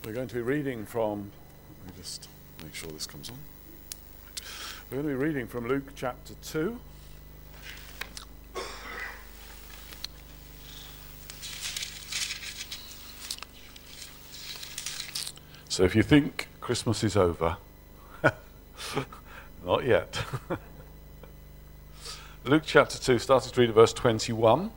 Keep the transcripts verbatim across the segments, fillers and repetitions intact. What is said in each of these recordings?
We're going to be reading from, let me just make sure this comes on. We're going to be reading from Luke chapter two. So if you think Christmas is over, not yet. Luke chapter two, starting to read at verse twenty-one.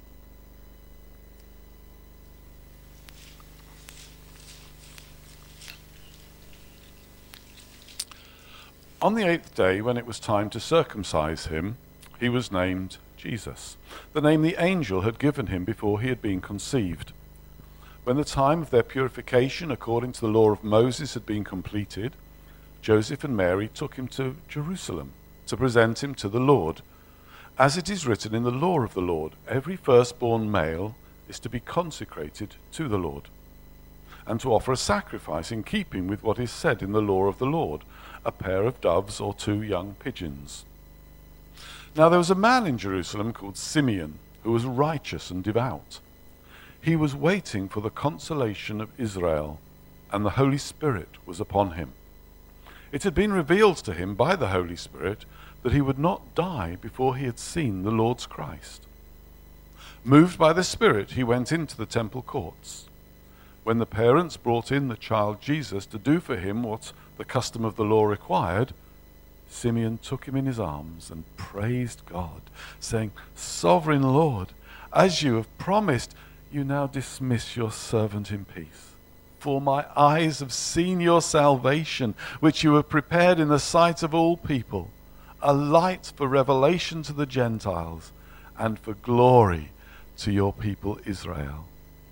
On the eighth day, when it was time to circumcise him, he was named Jesus, the name the angel had given him before he had been conceived. When the time of their purification according to the law of Moses had been completed, Joseph and Mary took him to Jerusalem to present him to the Lord. As it is written in the law of the Lord, every firstborn male is to be consecrated to the Lord, and to offer a sacrifice in keeping with what is said in the law of the Lord, a pair of doves or two young pigeons. Now there was a man in Jerusalem called Simeon, who was righteous and devout. He was waiting for the consolation of Israel, and the Holy Spirit was upon him. It had been revealed to him by the Holy Spirit that he would not die before he had seen the Lord's Christ. Moved by the Spirit, he went into the temple courts. When the parents brought in the child Jesus to do for him what the custom of the law required, Simeon took him in his arms and praised God, saying, "Sovereign Lord, as you have promised, you now dismiss your servant in peace. For my eyes have seen your salvation, which you have prepared in the sight of all people, a light for revelation to the Gentiles and for glory to your people Israel."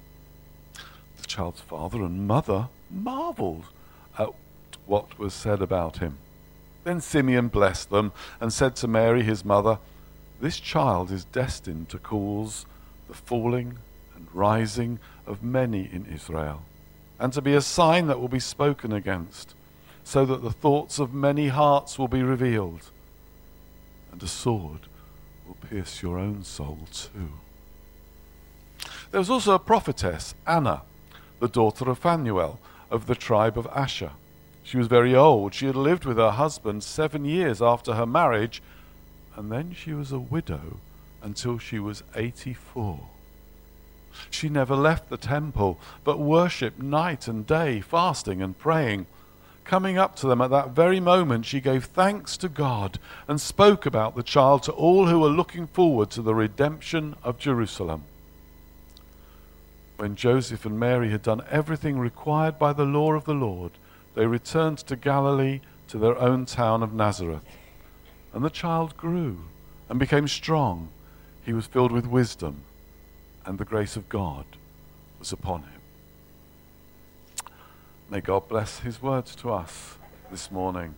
The child's father and mother marveled at what was said about him. Then Simeon blessed them and said to Mary his mother, "This child is destined to cause the falling and rising of many in Israel, and to be a sign that will be spoken against, so that the thoughts of many hearts will be revealed, and a sword will pierce your own soul too." There was also a prophetess, Anna, the daughter of Phanuel, of the tribe of Asher. She was very old. She had lived with her husband seven years after her marriage, and then she was a widow until she was eighty-four. She never left the temple, but worshipped night and day, fasting and praying. Coming up to them at that very moment, she gave thanks to God and spoke about the child to all who were looking forward to the redemption of Jerusalem. When Joseph and Mary had done everything required by the law of the Lord, they returned to Galilee, to their own town of Nazareth. And the child grew and became strong. He was filled with wisdom, and the grace of God was upon him. May God bless his words to us this morning.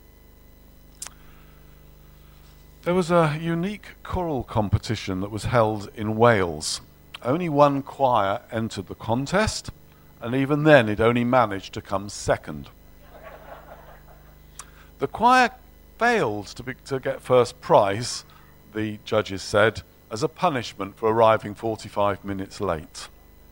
There was a unique choral competition that was held in Wales. Only one choir entered the contest, and even then it only managed to come second. The choir failed to, be, to get first prize, the judges said, as a punishment for arriving forty-five minutes late.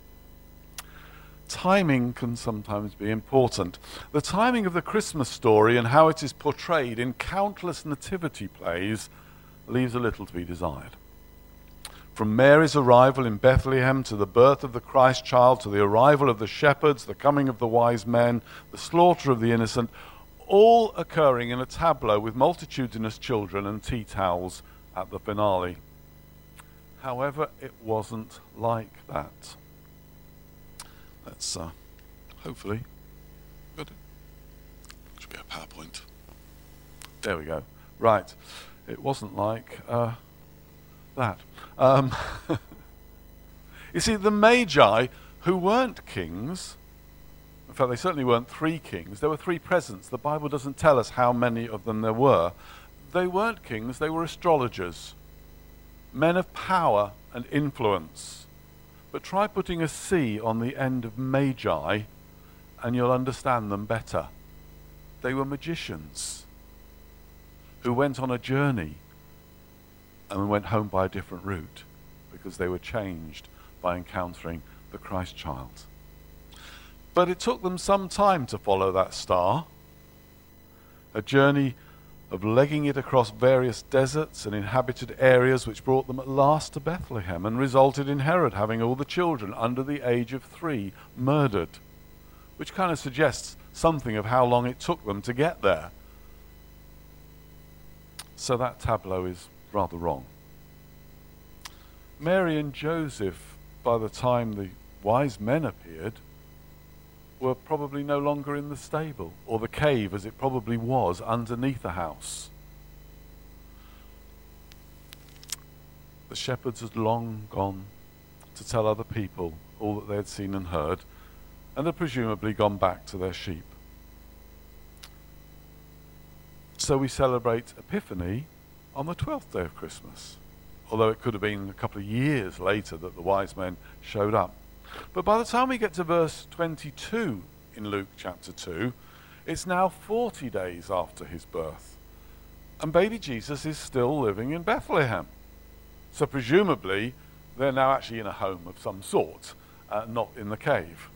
Timing can sometimes be important. The timing of the Christmas story and how it is portrayed in countless nativity plays leaves a little to be desired. From Mary's arrival in Bethlehem to the birth of the Christ child, to the arrival of the shepherds, the coming of the wise men, the slaughter of the innocent, all occurring in a tableau with multitudinous children and tea towels at the finale. However, it wasn't like that. Let's uh, hopefully, good. Should be a PowerPoint. There we go. Right. It wasn't like uh, that. Um, you see, the Magi, who weren't kings, in fact, they certainly weren't three kings. There were three presents. The Bible doesn't tell us how many of them there were. They weren't kings. They were astrologers, men of power and influence. But try putting a C on the end of Magi, and you'll understand them better. They were magicians who went on a journey and went home by a different route because they were changed by encountering the Christ child. But it took them some time to follow that star, a journey of legging it across various deserts and inhabited areas, which brought them at last to Bethlehem and resulted in Herod having all the children under the age of three murdered, which kind of suggests something of how long it took them to get there. So that tableau is rather wrong. Mary and Joseph, by the time the wise men appeared, were probably no longer in the stable, or the cave as it probably was underneath the house. The shepherds had long gone to tell other people all that they had seen and heard, and had presumably gone back to their sheep. So we celebrate Epiphany on the twelfth day of Christmas, although it could have been a couple of years later that the wise men showed up. But by the time we get to verse twenty-two in Luke chapter two, it's now forty days after his birth. And baby Jesus is still living in Bethlehem. So presumably, they're now actually in a home of some sort, uh, not in the cave.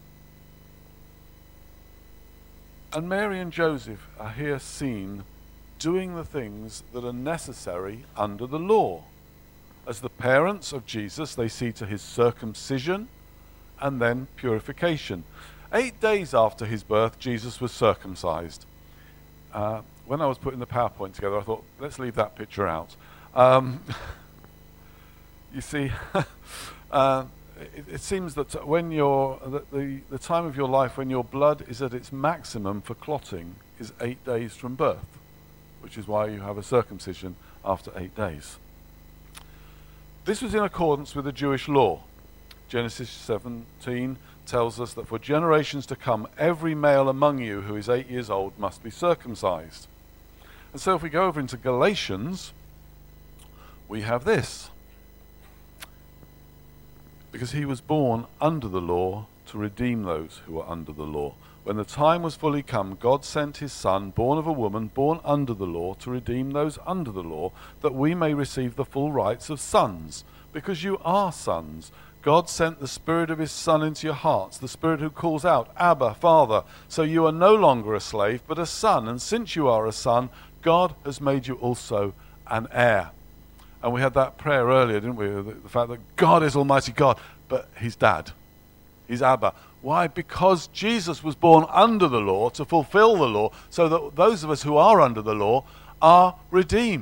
And Mary and Joseph are here seen doing the things that are necessary under the law. As the parents of Jesus, they see to his circumcision and then purification. Eight days after his birth, Jesus was circumcised. Uh, when I was putting the PowerPoint together, I thought, let's leave that picture out. Um, you see, uh, it, it seems that when you're, that the, the time of your life when your blood is at its maximum for clotting is eight days from birth, which is why you have a circumcision after eight days. This was in accordance with the Jewish law. Genesis seventeen tells us that for generations to come, every male among you who is eight years old must be circumcised. And so if we go over into Galatians, we have this. Because he was born under the law to redeem those who were under the law. When the time was fully come, God sent his Son, born of a woman, born under the law, to redeem those under the law, that we may receive the full rights of sons. Because you are sons, God sent the Spirit of his Son into your hearts, the Spirit who calls out, Abba, Father. So you are no longer a slave, but a son. And since you are a son, God has made you also an heir. And we had that prayer earlier, didn't we? The, the fact that God is Almighty God, but he's Dad. He's Abba. Why? Because Jesus was born under the law to fulfill the law, so that those of us who are under the law are redeemed.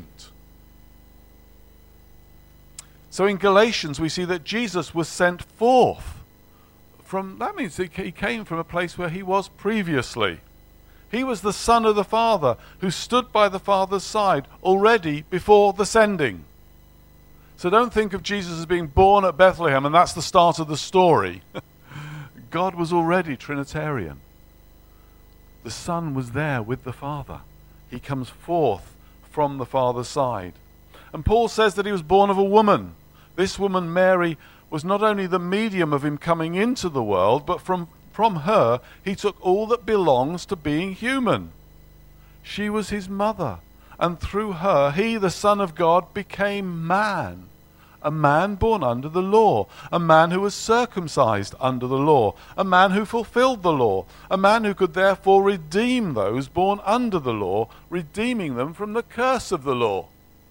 So in Galatians we see that Jesus was sent forth from, that means he came from a place where he was previously. He was the Son of the Father who stood by the Father's side already before the sending. So don't think of Jesus as being born at Bethlehem and that's the start of the story. God was already Trinitarian. The Son was there with the Father. He comes forth from the Father's side. And Paul says that he was born of a woman. This woman, Mary, was not only the medium of him coming into the world, but from, from her he took all that belongs to being human. She was his mother, and through her he, the Son of God, became man. A man born under the law, a man who was circumcised under the law, a man who fulfilled the law, a man who could therefore redeem those born under the law, redeeming them from the curse of the law.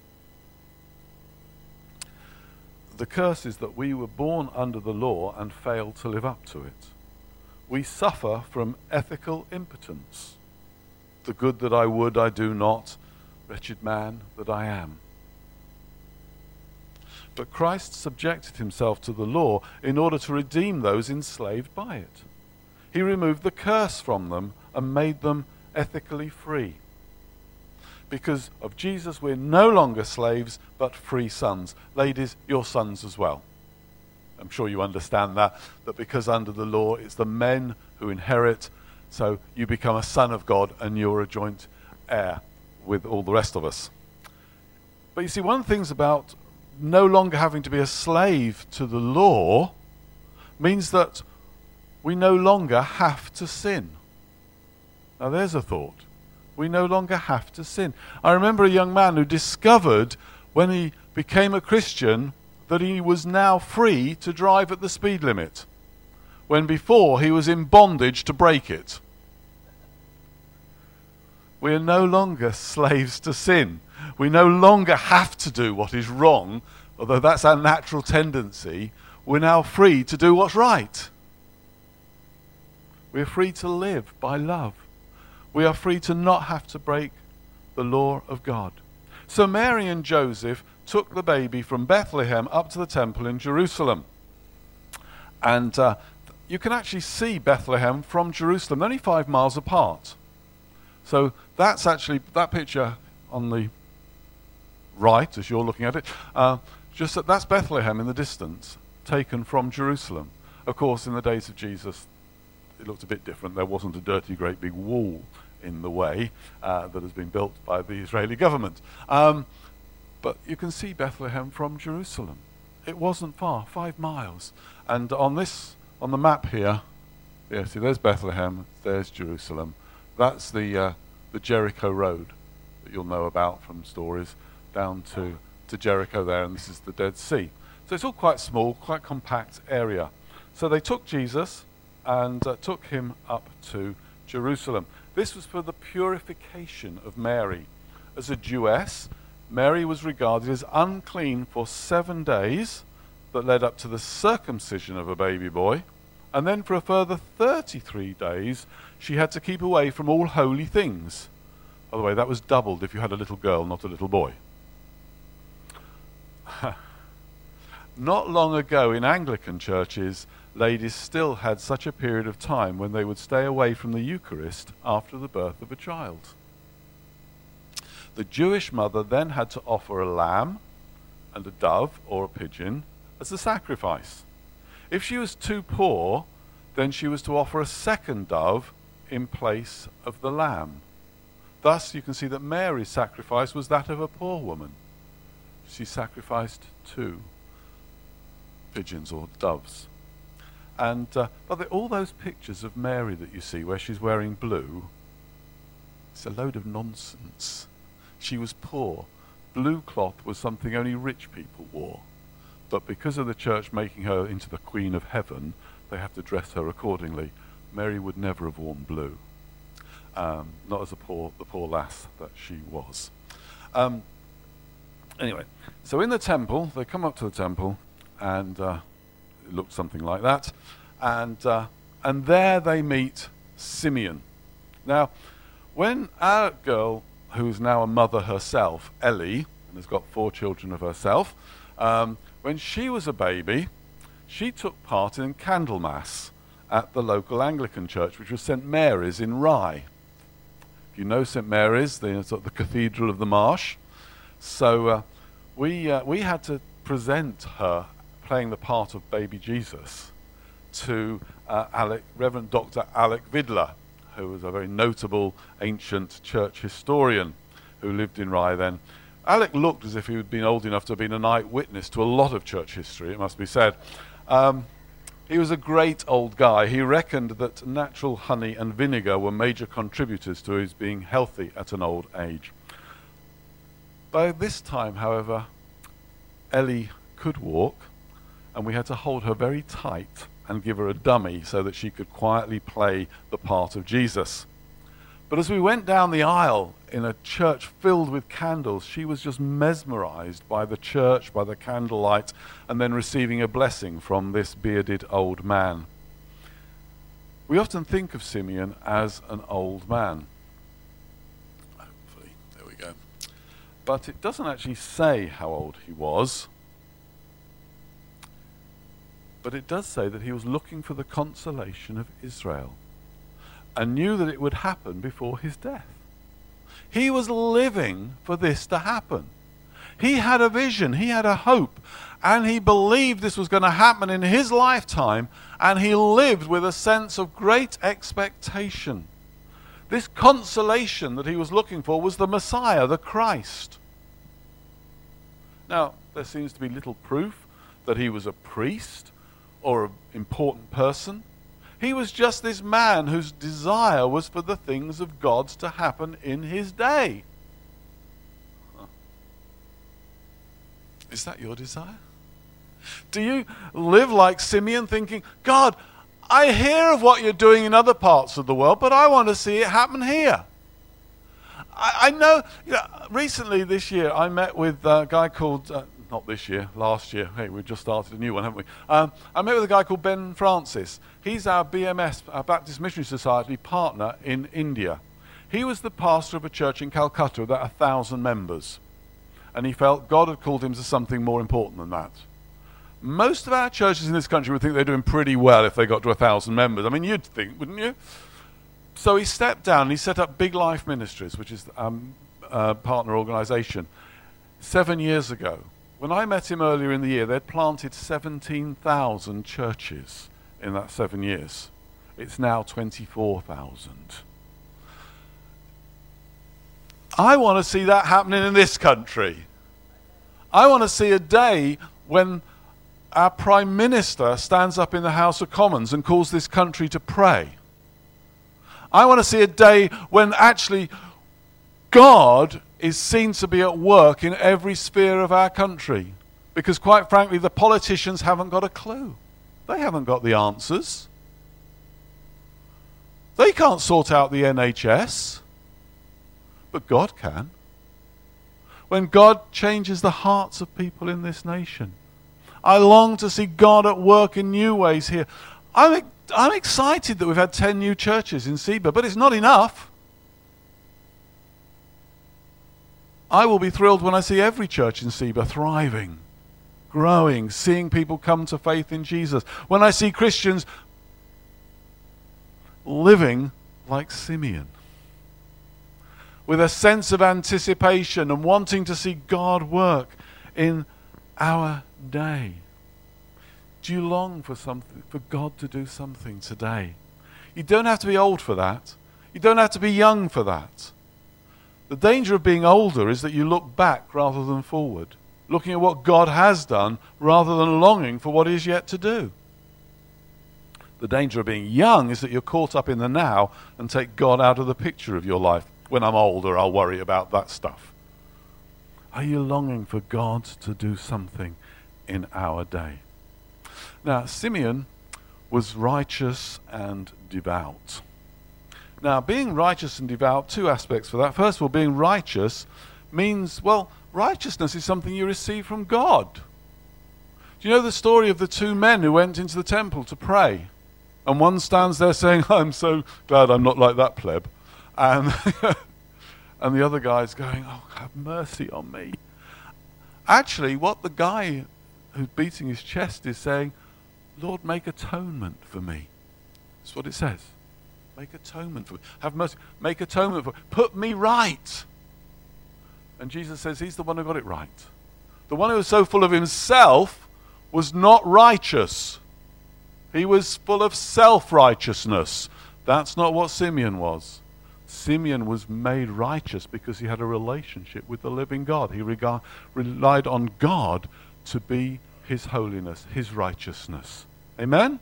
The curse is that we were born under the law and failed to live up to it. We suffer from ethical impotence. The good that I would, I do not. Wretched man that I am. But Christ subjected himself to the law in order to redeem those enslaved by it. He removed the curse from them and made them ethically free. Because of Jesus, we're no longer slaves, but free sons. Ladies, you're sons as well. I'm sure you understand that, that because under the law, it's the men who inherit, so you become a son of God and you're a joint heir with all the rest of us. But you see, one of the things about no longer having to be a slave to the law means that we no longer have to sin. Now there's a thought. We no longer have to sin. I remember a young man who discovered when he became a Christian that he was now free to drive at the speed limit. when before he was in bondage to break it. We are no longer slaves to sin. We no longer have to do what is wrong, although that's our natural tendency. We're now free to do what's right. We're free to live by love. We are free to not have to break the law of God. So Mary and Joseph took the baby from Bethlehem up to the temple in Jerusalem. And uh, you can actually see Bethlehem from Jerusalem. They're only five miles apart. So that's actually, that picture on the right, as you're looking at it, uh, just that that's Bethlehem in the distance, taken from Jerusalem. Of course, in the days of Jesus, it looked a bit different. There wasn't a dirty, great big wall in the way uh, that has been built by the Israeli government. Um, but you can see Bethlehem from Jerusalem. It wasn't far, five miles. And on this, on the map here, yeah, see, there's Bethlehem, there's Jerusalem. That's the uh, the Jericho Road that you'll know about from stories, down to, to Jericho there, and this is the Dead Sea. So it's all quite small, quite compact area. So they took Jesus and uh, took him up to Jerusalem. This was for the purification of Mary. As a Jewess, Mary was regarded as unclean for seven days that led up to the circumcision of a baby boy. And then for a further thirty-three days, she had to keep away from all holy things. By the way, that was doubled if you had a little girl, not a little boy. Not long ago in Anglican churches, ladies still had such a period of time when they would stay away from the Eucharist after the birth of a child. The Jewish mother then had to offer a lamb and a dove or a pigeon as a sacrifice. If she was too poor, then she was to offer a second dove in place of the lamb. Thus, you can see that Mary's sacrifice was that of a poor woman. She sacrificed two pigeons or doves. And uh, but the, all those pictures of Mary that you see where she's wearing blue, it's a load of nonsense. She was poor. Blue cloth was something only rich people wore. But because of the church making her into the Queen of Heaven, they have to dress her accordingly. Mary would never have worn blue, um, not as a poor, the poor lass that she was. Um, anyway, so in the temple, they come up to the temple, and uh, it looked something like that, and uh, and there they meet Simeon. Now, when our girl, who's now a mother herself, Ellie, and has got four children of herself, um, when she was a baby, she took part in Candlemas at the local Anglican church, which was Saint Mary's in Rye. If you know Saint Mary's, the, sort of the Cathedral of the Marsh. So uh, we uh, we had to present her playing the part of baby Jesus to uh, Alec, Reverend Doctor Alec Vidler, who was a very notable ancient church historian who lived in Rye then. Alec looked as if he had been old enough to have been an eyewitness to a lot of church history, it must be said. Um, he was a great old guy. He reckoned that natural honey and vinegar were major contributors to his being healthy at an old age. By this time, however, Ellie could walk, and we had to hold her very tight and give her a dummy so that she could quietly play the part of Jesus. But as we went down the aisle in a church filled with candles, she was just mesmerized by the church, by the candlelight, and then receiving a blessing from this bearded old man. We often think of Simeon as an old man. Hopefully, there we go. But it doesn't actually say how old he was. But it does say that he was looking for the consolation of Israel and knew that it would happen before his death. He was living for this to happen. He had a vision, he had a hope, and he believed this was going to happen in his lifetime, and he lived with a sense of great expectation. This consolation that he was looking for was the Messiah, the Christ. Now, there seems to be little proof that he was a priest or an important person. He was just this man whose desire was for the things of God to happen in his day. Huh. Is that your desire? Do you live like Simeon thinking, God, I hear of what you're doing in other parts of the world, but I want to see it happen here. I, I know, you know, recently this year I met with a guy called, uh, not this year, last year, hey, we've just started a new one, haven't we? Um, I met with a guy called Ben Francis. He's our B M S, our Baptist Missionary Society partner in India. He was the pastor of a church in Calcutta with about a thousand members. And he felt God had called him to something more important than that. Most of our churches in this country would think they're doing pretty well if they got to a thousand members. I mean, you'd think, wouldn't you? So he stepped down and he set up Big Life Ministries, which is a um, uh, partner organization, seven years ago. When I met him earlier in the year, they'd planted seventeen thousand churches in that seven years. It's now twenty-four thousand. I want to see that happening in this country. I want to see a day when our Prime Minister stands up in the House of Commons and calls this country to pray. I want to see a day when actually God is seen to be at work in every sphere of our country. Because quite frankly, the politicians haven't got a clue. They haven't got the answers. They can't sort out the N H S. But God can. When God changes the hearts of people in this nation. I long to see God at work in new ways here. I'm, I'm excited that we've had ten new churches in Seba, but it's not enough. I will be thrilled when I see every church in Seba thriving, growing, seeing people come to faith in Jesus. When I see Christians living like Simeon, with a sense of anticipation and wanting to see God work in our day. Do you long for something, for God to do something today? You don't have to be old for that. You don't have to be young for that. The danger of being older is that you look back rather than forward, looking at what God has done rather than longing for what is yet to do. The danger of being young is that you're caught up in the now and take God out of the picture of your life. When I'm older, I'll worry about that stuff. Are you longing for God to do something in our day? Now, Simeon was righteous and devout. Now, being righteous and devout, two aspects for that. First of all, being righteous means, well, righteousness is something you receive from God. Do you know the story of the two men who went into the temple to pray? And one stands there saying, I'm so glad I'm not like that pleb. And, and the other guy's going, oh, have mercy on me. Actually, what the guy who's beating his chest is saying, Lord, make atonement for me. That's what it says. Make atonement for me. Have mercy. Make atonement for me. Put me right. And Jesus says he's the one who got it right. The one who was so full of himself was not righteous. He was full of self-righteousness. That's not what Simeon was. Simeon was made righteous because he had a relationship with the living God. He regard, relied on God to be his holiness, his righteousness. Amen?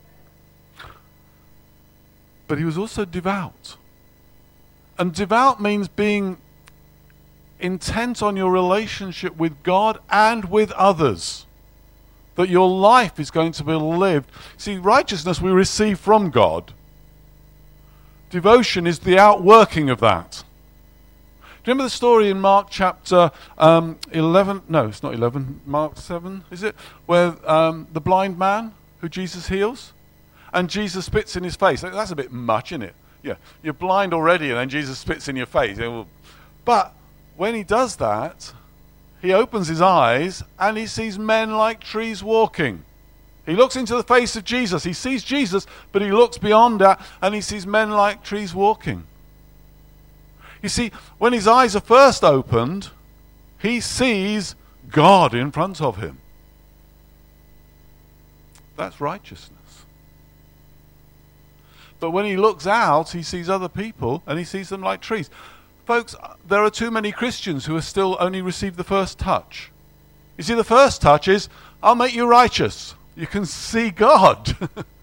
But he was also devout. And devout means being intent on your relationship with God and with others. That your life is going to be lived. See, righteousness we receive from God. Devotion is the outworking of that. Do you remember the story in Mark chapter um, eleven? No, it's not eleven. Mark seven, is it? Where um, the blind man who Jesus heals, and Jesus spits in his face. That's a bit much, isn't it? Yeah, you're blind already, and then Jesus spits in your face. But when he does that, he opens his eyes and he sees men like trees walking. He looks into the face of Jesus. He sees Jesus, but he looks beyond that and he sees men like trees walking. You see, when his eyes are first opened, he sees God in front of him. That's righteousness. But when he looks out, he sees other people and he sees them like trees. Folks, there are too many Christians who have still only received the first touch. You see, the first touch is, I'll make you righteous. You can see God.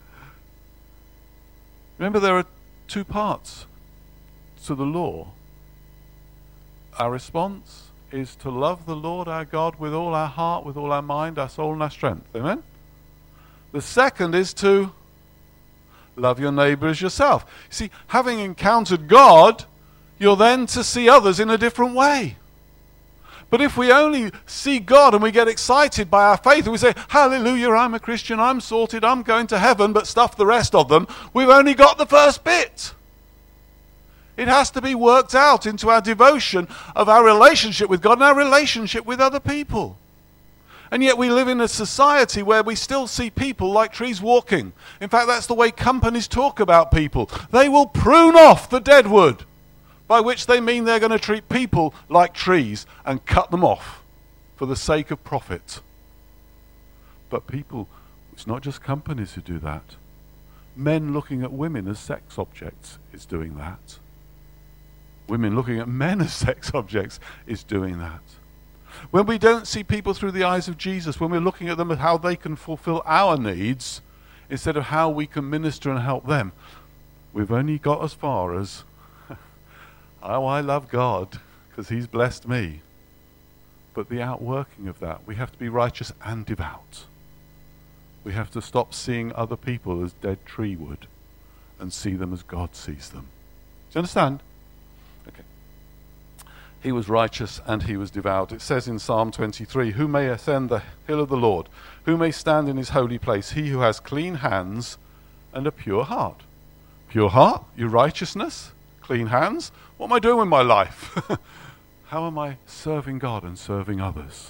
Remember, there are two parts to the law. Our response is to love the Lord our God with all our heart, with all our mind, our soul, and our strength. Amen? The second is to Love your neighbor as yourself. See, having encountered God, you're then to see others in a different way. But if we only see God and we get excited by our faith and we say, hallelujah, I'm a Christian, I'm sorted, I'm going to heaven, but stuff the rest of them, we've only got the first bit. It has to be worked out into our devotion of our relationship with God and our relationship with other people. And yet we live in a society where we still see people like trees walking. In fact, that's the way companies talk about people. They will prune off the dead wood, by which they mean they're going to treat people like trees and cut them off for the sake of profit. But people, it's not just companies who do that. Men looking at women as sex objects is doing that. Women looking at men as sex objects is doing that. When we don't see people through the eyes of Jesus, when we're looking at them at how they can fulfill our needs instead of how we can minister and help them, we've only got as far as, oh, I love God because he's blessed me. But the outworking of that, we have to be righteous and devout. We have to stop seeing other people as dead tree wood and see them as God sees them. Do you understand? Okay. He was righteous and he was devout. It says in Psalm twenty-three, who may ascend the hill of the Lord? Who may stand in his holy place? He who has clean hands and a pure heart. Pure heart? Your righteousness? Clean hands? What am I doing with my life? How am I serving God and serving others?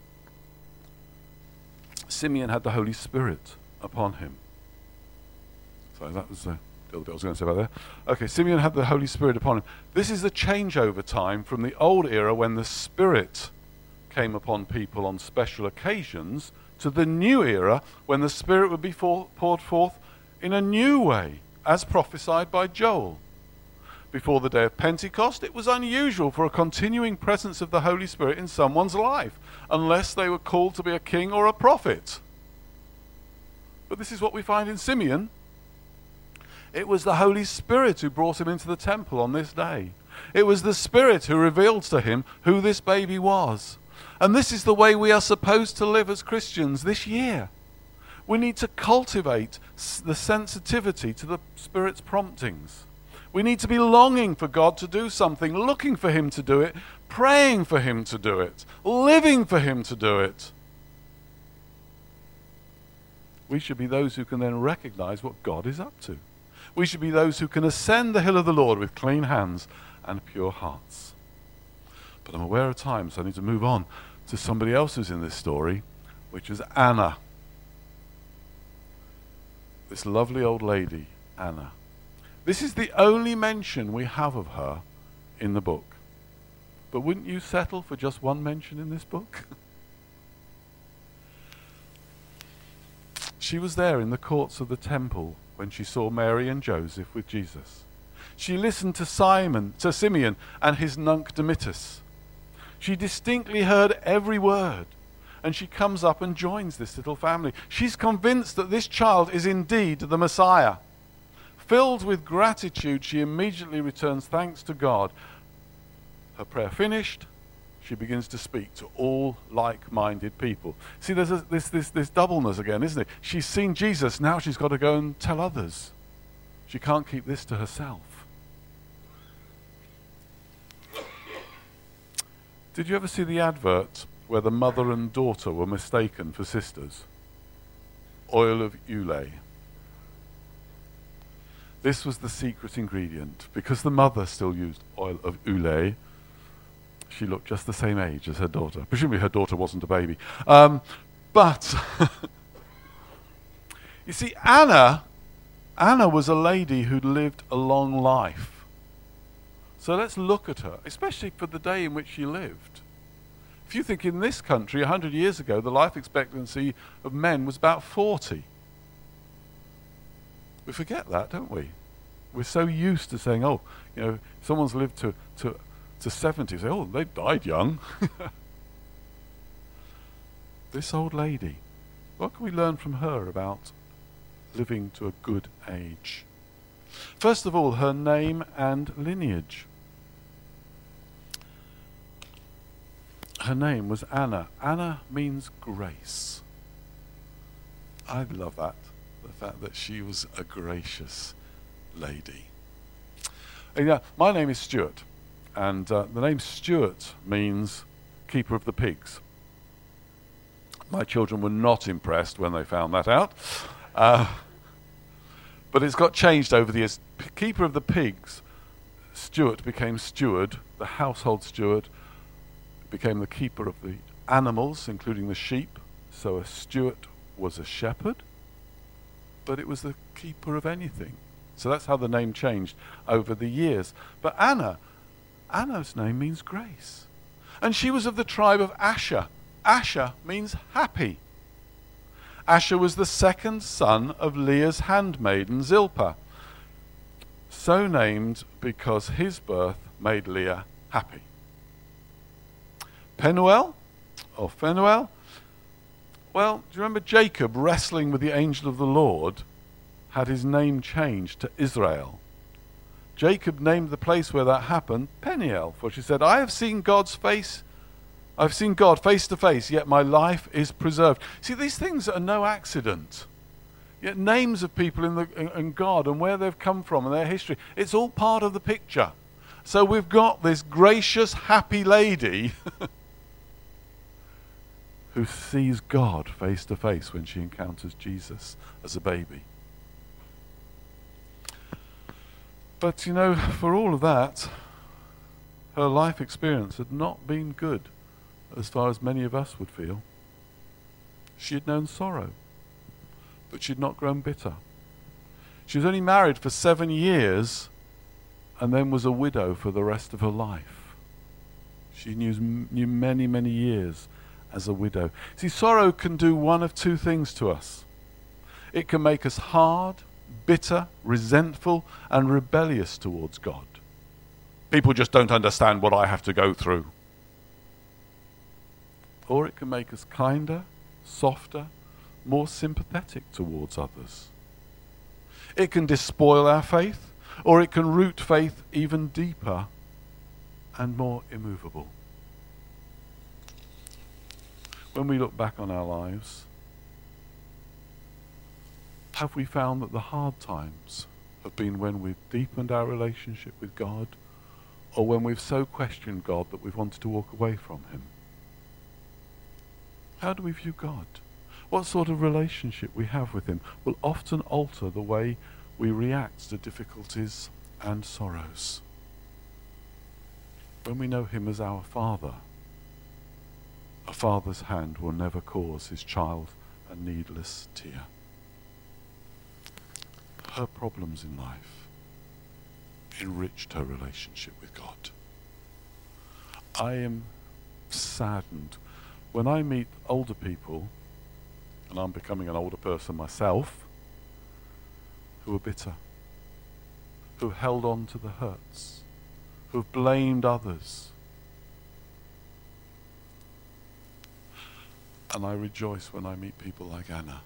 Simeon had the Holy Spirit upon him. So that was the little bit I was going to say about there. Okay, Simeon had the Holy Spirit upon him. This is the changeover time from the old era when the Spirit came upon people on special occasions to the new era when the Spirit would be for, poured forth in a new way, as prophesied by Joel. Before the day of Pentecost, it was unusual for a continuing presence of the Holy Spirit in someone's life, unless they were called to be a king or a prophet. But this is what we find in Simeon. It was the Holy Spirit who brought him into the temple on this day. It was the Spirit who revealed to him who this baby was. And this is the way we are supposed to live as Christians this year. We need to cultivate the sensitivity to the Spirit's promptings. We need to be longing for God to do something, looking for him to do it, praying for him to do it, living for him to do it. We should be those who can then recognize what God is up to. We should be those who can ascend the hill of the Lord with clean hands and pure hearts. But I'm aware of time, so I need to move on to somebody else who's in this story, which is Anna. This lovely old lady, Anna. This is the only mention we have of her in the book. But wouldn't you settle for just one mention in this book? She was there in the courts of the temple when she saw Mary and Joseph with Jesus. She listened to Simon, to Simeon and his nunc Dimittis. She distinctly heard every word, and she comes up and joins this little family. She's convinced that this child is indeed the Messiah. Filled with gratitude, she immediately returns thanks to God. Her prayer finished, she begins to speak to all like-minded people. See, there's a, this, this, this doubleness again, isn't it? She's seen Jesus, now she's got to go and tell others. She can't keep this to herself. Did you ever see the advert where the mother and daughter were mistaken for sisters? Oil of Ulay. This was the secret ingredient. Because the mother still used oil of Ulay, she looked just the same age as her daughter. Presumably her daughter wasn't a baby. Um, but, you see, Anna, Anna was a lady who'd lived a long life. So let's look at her, especially for the day in which she lived. If you think in this country, a hundred years ago, the life expectancy of men was about forty. We forget that, don't we? We're so used to saying, oh, you know, if someone's lived to, to, to seventy, say, oh, they died young. This old lady, what can we learn from her about living to a good age? First of all, her name and lineage. Her name was Anna. Anna means grace. I love that. the fact that she was a gracious lady. And, yeah, my name is Stuart, and uh, the name Stuart means keeper of the pigs. My children were not impressed when they found that out. Uh, but it's got changed over the years. P- keeper of the pigs, Stuart became steward, the household steward, became the keeper of the animals, including the sheep. So a steward was a shepherd, but it was the keeper of anything. So that's how the name changed over the years. But Anna, Anna's name means grace. And she was of the tribe of Asher. Asher means happy. Asher was the second son of Leah's handmaiden Zilpah, so named because his birth made Leah happy. Penuel, or Phanuel, well, do you remember Jacob wrestling with the angel of the Lord had his name changed to Israel? Jacob named the place where that happened Peniel, for she said, I have seen God's face, I've seen God face to face, yet my life is preserved. See, these things are no accident. Yet names of people in the in, in God and where they've come from and their history, it's all part of the picture. So we've got this gracious, happy lady who sees God face to face when she encounters Jesus as a baby. But, you know, for all of that, her life experience had not been good, as far as many of us would feel. She had known sorrow, but she had not grown bitter. She was only married for seven years and then was a widow for the rest of her life. She knew, knew many, many years as a widow. See, sorrow can do one of two things to us. It can make us hard, bitter, resentful, and rebellious towards God. People just don't understand what I have to go through. Or it can make us kinder, softer, more sympathetic towards others. It can despoil our faith, or it can root faith even deeper and more immovable. When we look back on our lives, have we found that the hard times have been when we've deepened our relationship with God, or when we've so questioned God that we've wanted to walk away from him? How do we view God? What sort of relationship we have with him will often alter the way we react to difficulties and sorrows. When we know him as our Father, a father's hand will never cause his child a needless tear. Her problems in life enriched her relationship with God. I am saddened when I meet older people, and I'm becoming an older person myself, who are bitter, who held on to the hurts, who have blamed others. And I rejoice when I meet people like Anna,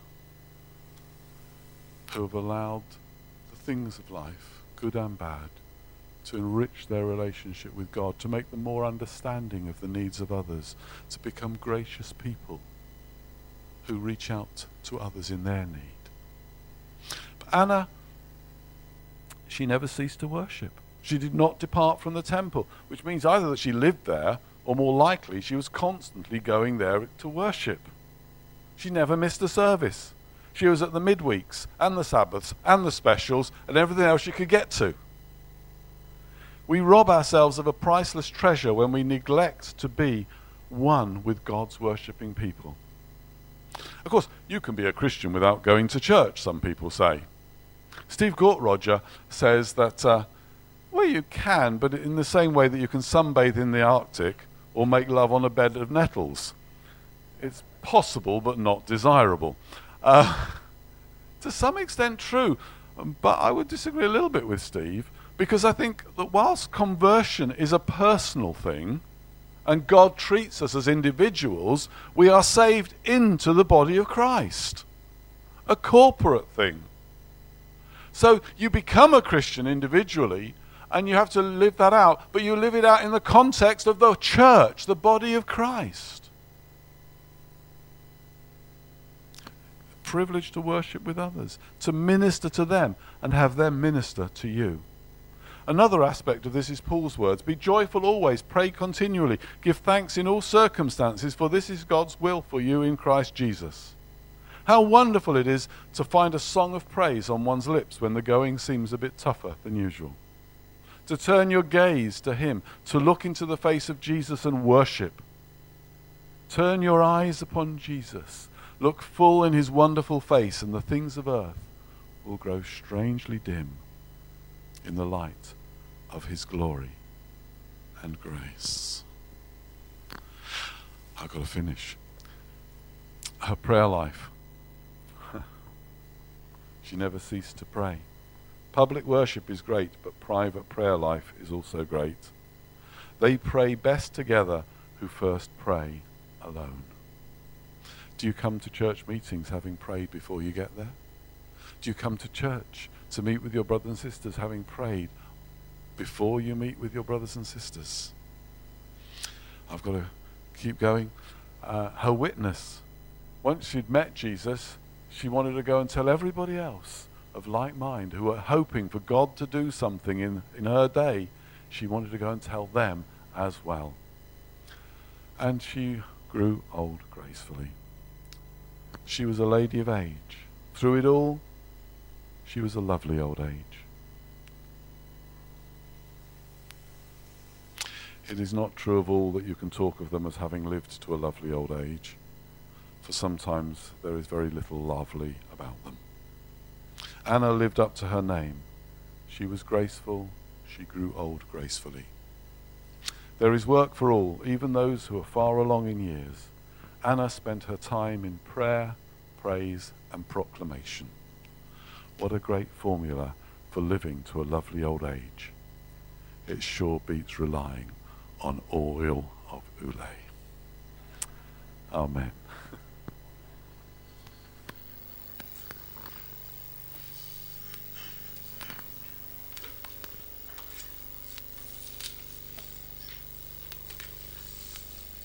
who have allowed the things of life, good and bad, to enrich their relationship with God, to make them more understanding of the needs of others, to become gracious people who reach out to others in their need. But Anna, she never ceased to worship. She did not depart from the temple, which means either that she lived there, or more likely, she was constantly going there to worship. She never missed a service. She was at the midweeks, and the Sabbaths, and the specials, and everything else she could get to. We rob ourselves of a priceless treasure when we neglect to be one with God's worshipping people. Of course, you can be a Christian without going to church, some people say. Steve Gortroger says that, uh, well, you can, but in the same way that you can sunbathe in the Arctic or make love on a bed of nettles. It's possible, but not desirable. Uh, to some extent true, but I would disagree a little bit with Steve, because I think that whilst conversion is a personal thing, and God treats us as individuals, we are saved into the body of Christ. A corporate thing. So you become a Christian individually, and you have to live that out, but you live it out in the context of the church, the body of Christ. privilege to worship with others, to minister to them and have them minister to you. Another aspect of this is Paul's words. Be joyful always, pray continually, give thanks in all circumstances, for this is God's will for you in Christ Jesus. How wonderful it is to find a song of praise on one's lips when the going seems a bit tougher than usual. To turn your gaze to him, to look into the face of Jesus and worship. Turn your eyes upon Jesus. Look full in his wonderful face, and the things of earth will grow strangely dim in the light of his glory and grace. I've got to finish. Her prayer life. She never ceased to pray. Public worship is great, but private prayer life is also great. They pray best together who first pray alone. Do you come to church meetings having prayed before you get there? Do you come to church to meet with your brothers and sisters having prayed before you meet with your brothers and sisters? I've got to keep going. Uh, her witness. Once she'd met Jesus, she wanted to go and tell everybody else of like mind who were hoping for God to do something in, in her day. She wanted to go and tell them as well. And she grew old gracefully. She was a lady of age. Through it all, she was a lovely old age. It is not true of all that you can talk of them as having lived to a lovely old age, for sometimes there is very little lovely about them. Anna lived up to her name. She was graceful. She grew old gracefully. There is work for all, even those who are far along in years. Anna spent her time in prayer, praise, and proclamation. What a great formula for living to a lovely old age. It sure beats relying on oil of Ulay. Amen.